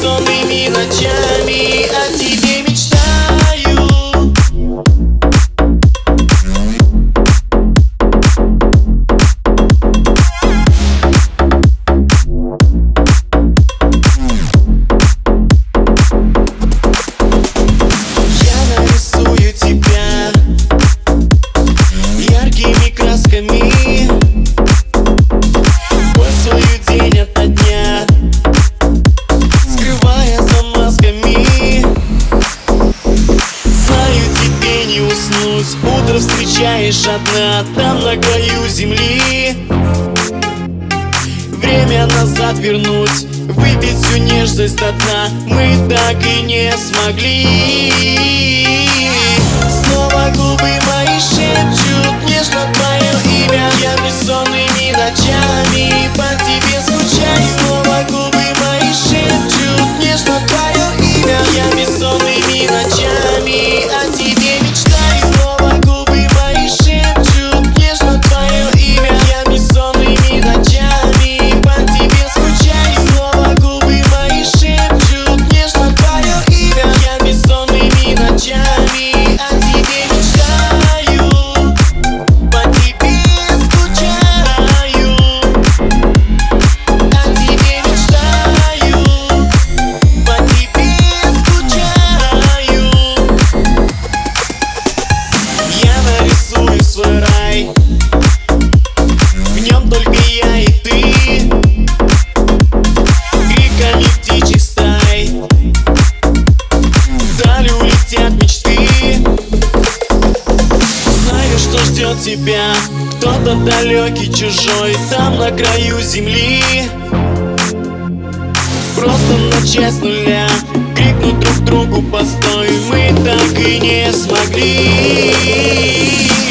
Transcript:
бессонными ночами о тебе мечтаю. Утро встречаешь одна, там на краю земли. Время назад вернуть, выпить всю нежность до дна мы так и не смогли. Снова губы мои шепчут нежно твое имя. Я бессонными ночами по тебе скучаю. Снова губы мои шепчут нежно твое имя. Я бессонными ночами о тебе мечтаю. Свой рай, в нем только я и ты, криками птичьих стай вдаль улетят мечты. Знаю, что ждет тебя кто-то далекий, чужой, там на краю земли. Просто начать с нуля, крикнуть друг другу постой мы так и не смогли.